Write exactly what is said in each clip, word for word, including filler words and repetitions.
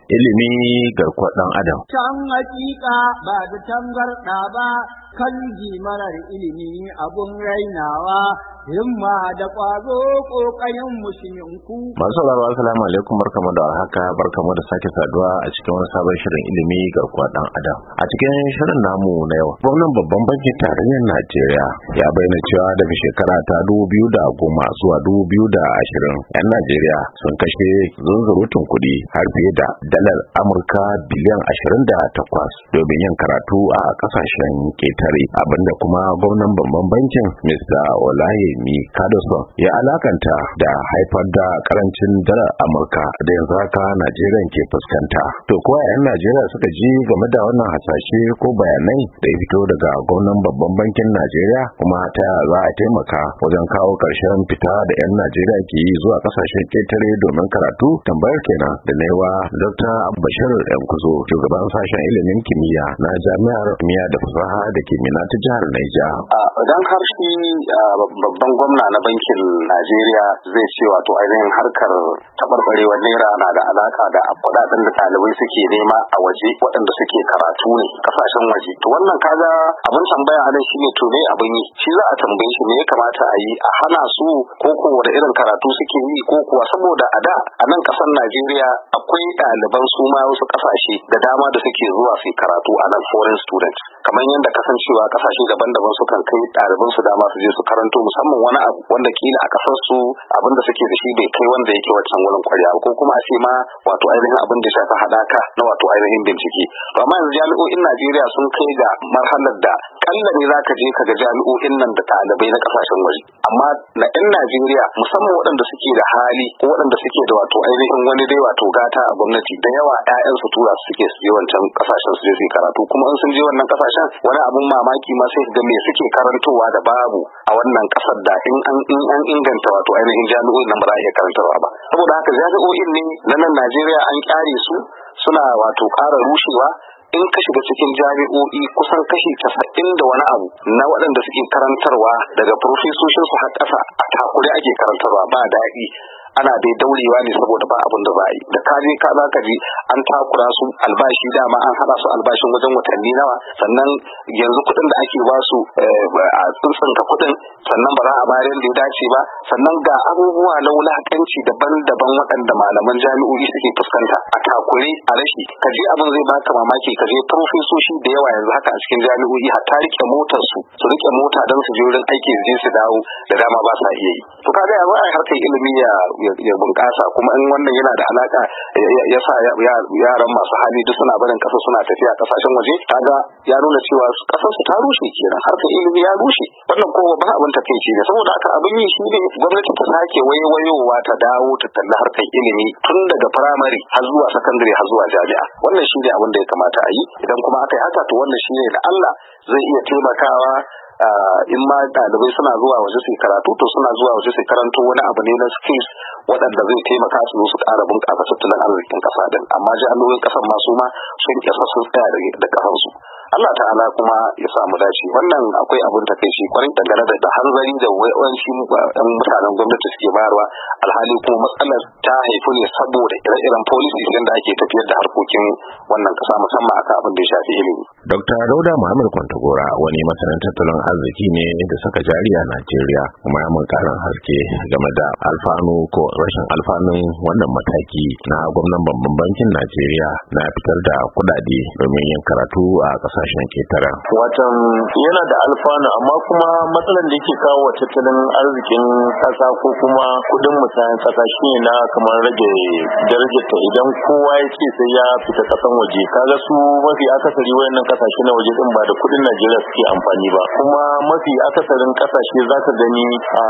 ilimi garkuwar ɗan adam. Can hakika ba da tangarɗa ba, kan marar ilimi abun rainawa, himma da ƙwazo ƙoƙarin musulminku. Masu sauraro assalamu alaikum, barkamu da haka barkamu da sake saduwa a cikin wani sabon shirin ilimi garkuwar ɗan adam. A cikin shirin namu na yau, gwamnan babban bankin tarayyar Najeriya ya bayyana cewa daga shekara ta dubu biyu da goma zuwa dubu biyu da ashirin, 'yan Najeriya sun kashe zunzurutun kuɗi har fiye da dalar Amurka biliyan ashirin da takwas domin yin karatu a ƙasashen ƙetare, abinda kuma gwamnan babban bankin Mista Olayemi Kadoso ya alakanta da haifar da karancin dalar Amurka da yanzu haka Najeriya ke fuskanta. To kuwa 'yan Najeriya suka ji game da wannan hasashe ko bayanai da ya fito daga gwamnan babban bankin Najeriya, kuma ta za a taimaka wajen kawo ƙarshen fita da 'yan Najeriya ke yi zuwa ƙasashen ƙetare domin karatu? Tambayar kenan da na yi wa Dokta Bashir Yankuzo, shugaban sashen ilimin kimiyya na Jami'ar Kimiyya da Fasaha da ke Minna ta jihar Niger. Idan har shi babban gwamna na bankin Najeriya zai ce wato ainihin harkar tabarbarewar naira na da alaka da kuɗaɗen da ɗalibai suke nema a waje waɗanda suke karatu ne kasashen waje, to wannan kaga abin tambaya a nan shine to me abin yi? Shi za a tambaye shi me ya kamata a yi, a hana su ko ko wani irin karatu suke yi, ko kuwa saboda a da a nan ƙasar Najeriya akwai ɗaliban su ma wasu ƙasashe da dama da suke zuwa su karatu a nan, foreign students, kamar yadda kasancewa ƙasashe daban-daban sukan kai ɗaliban su dama su je su karanto musamman wani abu wanda kila a ƙasar su abin da suke da shi bai kai wanda yake wancan wurin kwarya ko kuma a ce ma wato ainihin abin da shafi haɗaka na wato ainihin bincike. To amma yanzu jami'o'in Najeriya sun kai ga marhalar da kalla ne zaka je ka ga jami'o'in nan da ɗalibai na ƙasashen waje, amma na 'yan Najeriya musamman waɗanda suke da hali ko waɗanda suke da wato ainihin wani dai wato gata a gwamnati da yawa 'ya'yan su tura su suke su je wancan ƙasashen su je su karatu, kuma in sun je wannan ƙasashen wani abun mamaki ma sai ga me suke karantowa da babu a wannan ƙasar da in an in an inganta wato ainihin jami'o'in nan ba za a iya karantarwa ba. Saboda haka jami'o'in ne na nan Najeriya an kyare su suna wato ƙara rushewa. In ka shiga cikin jami'o'i kusan kashi casa'in da wani abu na waɗanda suke karantarwa daga profesoshin su har ƙasa a takure ake karantarwa, ba daɗi, ana dai daurewa ne saboda ba abin da za a yi. Da ka je ka za ka ji an takura su albashi, dama an haɗa su albashin wajen watanni nawa, sannan yanzu kuɗin da ake ba su a tsuntsunka kuɗin, sannan ba za a bayar da ya dace ba, sannan ga abubuwa na wulaƙanci daban-daban waɗanda malaman jami'o'i suke fuskanta a takure a rashi. Ka je abin zai baka mamaki, ka je profesoshi da yawa yanzu haka a cikin jami'o'i hatta rike motar su su rike mota don su je wurin aiki su je su dawo da dama ba sa iya yi. To kaga yanzu a harkar ilimi ya ya bunƙasa, kuma in wannan yana da alaka ya sa yaran masu hali duk suna barin ƙasa suna tafiya ƙasashen waje, kaga ya nuna cewa ƙasar su ta rushe kenan, harkar ilimi ya rushe. Wannan ko ba abin takeici ne. Saboda haka abin yi shi ne gwamnati ta sake wayewayowa ta dawo ta kalli harkar ilimi tun daga firamare har zuwa sakandare har zuwa jami'a. Wannan shi ne abin da ya kamata a yi. Idan kuma aka yi haka, to wannan shi ne da Allah zai iya taimakawa. Uh, in ma ɗalibai suna zuwa waje su karatu, to suna zuwa waje su karanto wani abu ne na skills waɗanda zai taimaka su su ƙara bunƙasa tattalin arzikin ƙasa din, amma jami'o'in ƙasar masu ma sun ƙasa sun tsaya da ƙasarsu. Allah ta'ala kuma ya samu dace. Wannan akwai abun takeici kwarai dangane da da hanzari da wayanci ɗan mutanen gwamnati suke bayarwa, alhali kuma matsalar ta haifu ne saboda ire-iren policies yadda ake tafiyar da harkokin wannan ƙasa musamman akan abin da ya shafi ilimi. Dokta Dauda Muhammad Kwantagora wani masanin tattalin arziki ne da saka jari a Najeriya, kuma ya mun karin haske game da alfanu ko rashin alfanun wannan mataki na gwamnan babban bankin Najeriya na fitar da kuɗaɗe domin yin karatu a ƙasashen ketaren. Watan yana da alfanu, amma kuma matsalar da yake kawo wa tattalin arzikin ƙasa ko kuma kuɗin musayan ƙasa shine na kamar rage darajarta idan kowa ya ce sai ya fita ƙasan waje. Kaga su mafi akasari wayannan ƙasashe na waje din ba da kuɗin Najeriya suke amfani ba, kuma mafi akasarin ƙasashe zaka gani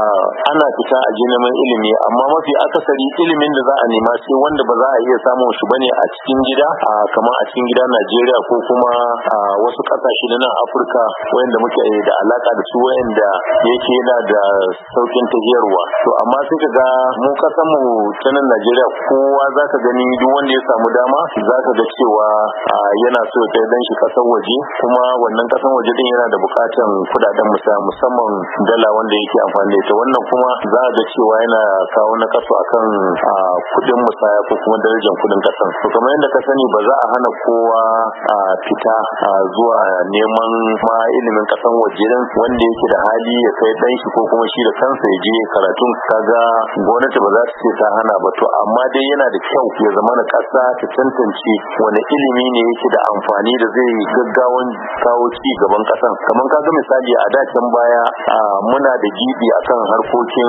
ana fita a je neman ilimi, amma mafi akasari ilimin da za a nema sai wanda ba za a iya samun shi bane a cikin gida, kamar a cikin gida Najeriya ko kuma wasu kasashe na nan Afirka wayanda muke da alaka da su wayanda yake yana da saukin tafiyarwa. To amma sai ka ga mu kasan mu ta nan Najeriya kowa zaka gani duk wanda ya samu dama zaka ga cewa yana so ya kai dan shi kasar waje, kuma wannan kasan waje din yana da bukatan kudaden musamman dala wanda yake amfani da ita. Wannan kuma za ga cewa yana kawo na kaso akan kudin musaya ko kuma darajar kudin kasan. To kamar yadda ka sani ba za a hana kowa fita zuwa neman ma ilimin kasan waje din wanda yake da hali ya kai dan shi ko kuma shi da kansa ya je karatun. Kaga gwamnati ba za ta ce ta hana ba, to amma dai yana da kyau ya zama na kasa ta tantance wani ilimi ne yake da amfani da zai gaggawan kawo ci gaban kasan. Kamar kaga misali a da can baya muna da gibi akan harkokin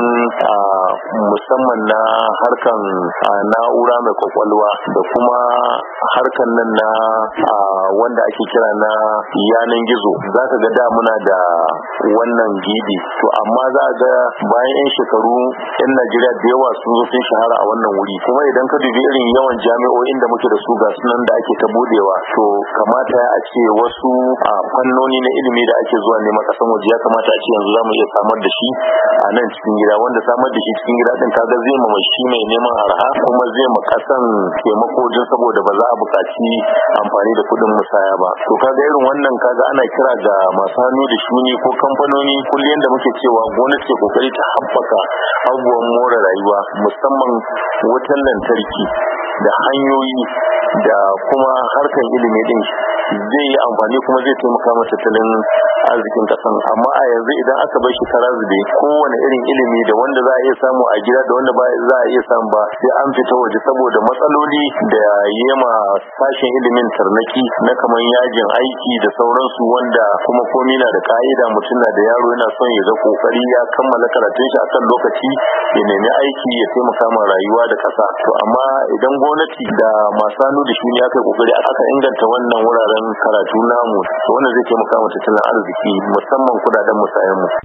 musamman na harkan na'ura mai kwakwalwa da kuma harkan nan na wanda ake kira na yanan gizo. Za ka ga da muna da wannan gibi, to amma za ga bayan yan shekaru yan Najeriya da yawa sun zo sun shahara a wannan wuri. Kuma idan ka dubi irin yawan jami'o'in da muke da su ga sunan da ake ta budewa, to kamata a ce wasu fannoni na ilimi da ake zuwa neman kasan waje ya kamata a ce yanzu za mu iya samar da shi a nan cikin gida, wanda samar da shi cikin gida din kaga zai ma shi mai neman arha kuma zai ma kasan taimako din saboda ba za a buƙaci amfani da kuɗin musaya ba. To kaga irin wannan kaga ana kira ga masu hannu da shuni ko kamfanoni kullum da muke cewa gwamnati ke kokari ta haɓaka abubuwan more rayuwa musamman wutan lantarki da hanyoyi da kuma harkan ilimi din zai yi amfani kuma zai taimaka ma tattalin arzikin kasan. Amma a yanzu idan aka bar shi kara zube, kowane irin ilimi da wanda za a iya samu a gida da wanda ba za a iya samu ba sai an fita waje saboda matsaloli da yema sashen ilimin tarnaki na kamar yajin aiki da sauransu, wanda kuma komi na da ka'ida. Mutum na da yaro yana son ya ga kokari ya kammala karatun shi akan lokaci ya nemi aiki ya taimaka ma rayuwa da kasa. To amma idan gwamnati da masu hannu da shuni aka kokari aka inganta wannan wuraren karatu namu, to wannan zai taimaka ma tattalin arziki musamman kudaden musayen mu.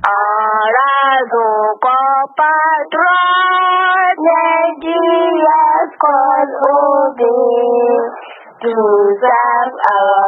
Arazo ko patron Nigeria's cause obey to serve our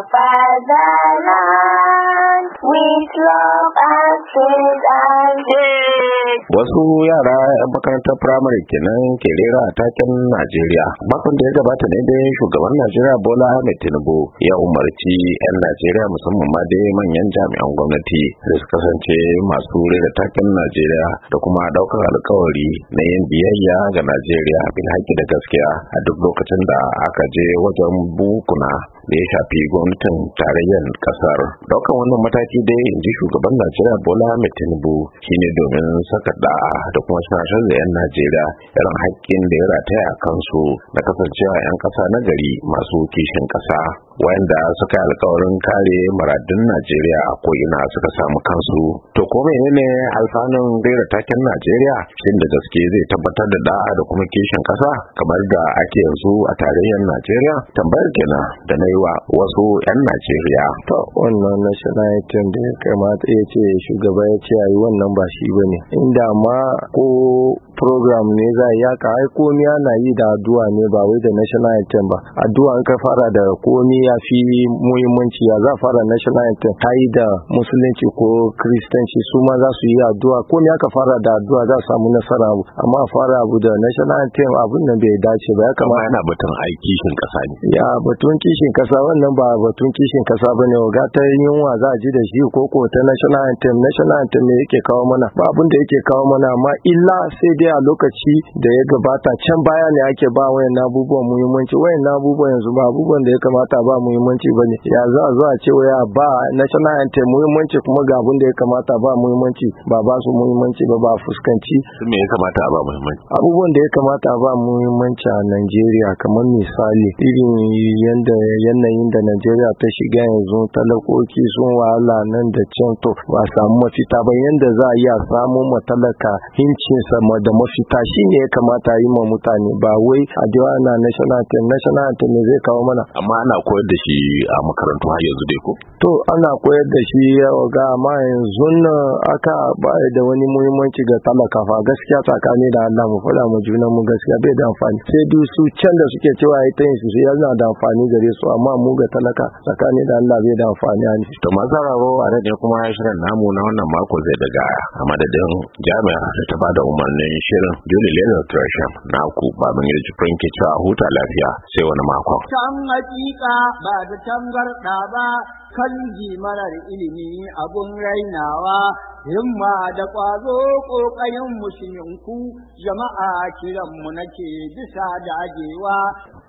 fatherland with love and faith and faith. Wasu yara 'yan makarantar firamare kenan ke rera a taken Najeriya. Makon da ya gabata ne dai shugaban Najeriya Bola Ahmed Tinubu ya umarci 'yan Najeriya musamman ma dai manyan jami'an gwamnati da su kasance masu rera taken Najeriya da kuma daukar alkawari na yin biyayya ga Najeriya bil haƙƙi da gaskiya a duk lokacin da aka je wajen bukuna da ya shafi gwamnatin tarayyar kasar. Daukan wannan mataki dai inji shugaban Najeriya Bola Ahmed Tinubu shine domin saka da'a da kuma sanar da 'yan Najeriya irin haƙƙin da ya rataya a kansu da kasancewa 'yan ƙasa na gari masu kishin ƙasa wanda suka yi alkawarin kare muradun Najeriya a ko'ina suka samu kansu. To ko menene alfanun rera taken Najeriya? Shin da gaske zai tabbatar da da'a da kuma kishin ƙasa kamar da ake yanzu a tarayyar Najeriya? Tambayar kenan da na yi wa wasu 'yan Najeriya. To wannan national anthem da ya kamata ya ce shugaba ya ce ayi wannan ba shi bane. Inda ma ko program ne za a yaka ai komi ana yi da addu'a ne ba wai da national anthem ba. Addu'a an ka fara da komi ya fi muhimmanci. Ya za fara national anthem ta yi da musulunci ko kristanci su ma za su yi addu'a. Komi aka fara da addu'a za su samu nasara, amma fara abu da national anthem abun nan bai dace ba. Ya kamata yana batun ai kishin kasa ne. Ya batun kishin kasa wannan ba batun kishin kasa bane. Ga ta yunwa za a ji da shi koko ta national anthem. National anthem ne yake kawo mana ba abun da yake kawo mana, amma illa sai dai a lokaci da ya gabata can baya ne ake ba wayan abubuwan muhimmanci. Wayan abubuwan yanzu ba abubuwan da ya kamata ba muhimmanci bane. Ya za a zo a ce waya ba national anthem muhimmanci kuma ga abun da ya kamata ba muhimmanci ba ba su muhimmanci ba ba fuskanci. Me ya kamata ba muhimmanci? Abubuwan da ya kamata ba muhimmanci a Najeriya kamar misali irin yanda yanayin da Najeriya ta shiga yanzu, talakoki sun wahala nan da can, to ba samu mafita ba. Yanda za a iya samu matalaka hincinsa da mafita shine ya kamata yi ma mutane ba wai a jiwa na national anthem national anthem ne zai kawo mana. Amma ana koyar da shi a makarantu har yanzu dai ko? To ana koyar da shi yawa ga amma yanzu nan aka ba da wani muhimmanci ga talaka fa gaskiya tsakani da Allah mu faɗa mu junan mu gaskiya bai da amfani sai duk su can da suke cewa ai ta yin su yana da amfani gare su amma mu ga talaka tsakani da Allah bai da amfani a ni. To mazararo a ne kuma shirin namu na wannan mako zai daga a madadin jami'a da ta bada umarnin shirin Julie Leonard Tresham na ku babin yaji Frankie cewa huta lafiya sai wani mako. Can hakika ba da tangarda ba kan marar ilimi abun rainawa himma da ƙwazo ƙoƙarin musulminku jama'a kiranmu nake bisa dagewa